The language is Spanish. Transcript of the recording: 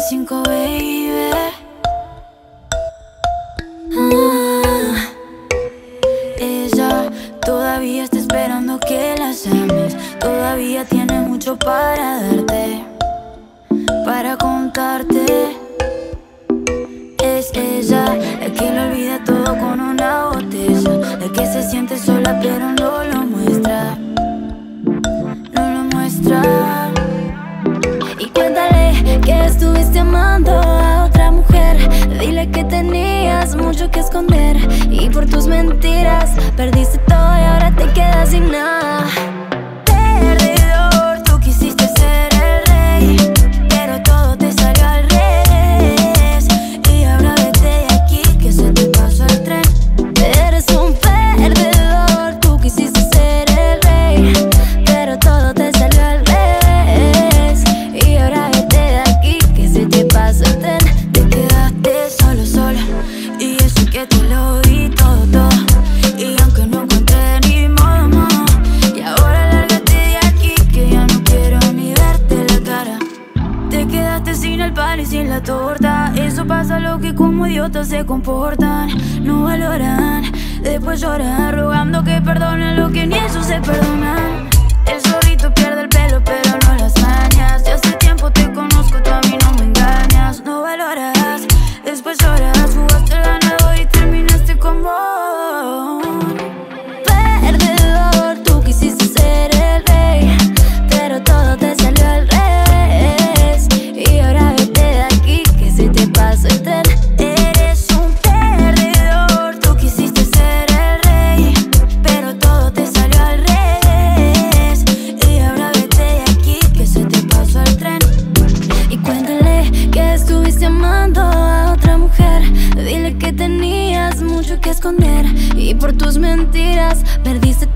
5, baby. Ella todavía está esperando que la llames. Todavía tiene mucho para darte, para contarte. Es ella la que lo olvida todo con una botella, la que se siente sola pero no lo muestra, no lo muestra. Y cuéntale que estuviste amando a otra mujer. Dile que tenías mucho que esconder y por tus mentiras perdiste todo y ahora te quedas sin nada. Perdedor, tú quisiste ser el rey, pero todo te salió al revés. Y ahora vete de aquí que se te pasó el tren. Eres un perdedor, tú quisiste ser el rey, pero todo te salió al revés. Y ahora vete de aquí que se te pasó el tren. Te quedaste solo, sola, y eso que te lo di todo, todo. Y aunque no encontré ni modo, modo, y ahora lárgate de aquí que ya no quiero ni verte la cara. Te quedaste sin el pan y sin la torta. Eso pasa lo que como idiotas se comportan. No valoran, después lloran rogando que perdonen lo que ni ellos se perdonan. El zorrito pierde el pelo pero no las mañas. Ya hace tiempo te conozco, tú a mí no me engañas. No valoras, después lloras. Jugaste el ganador y terminaste como un perdedor. Tú quisiste ser el rey, pero todo te salió al revés. Y ahora vete de aquí que se te pasó el tren. Eres un perdedor, tú quisiste ser el rey, pero todo te salió al revés. Y ahora vete de aquí que se te pasó el tren. Y cuéntale que estuviste amando a otra mujer. Dile que tenías mucho que esconder y por tus mentiras perdiste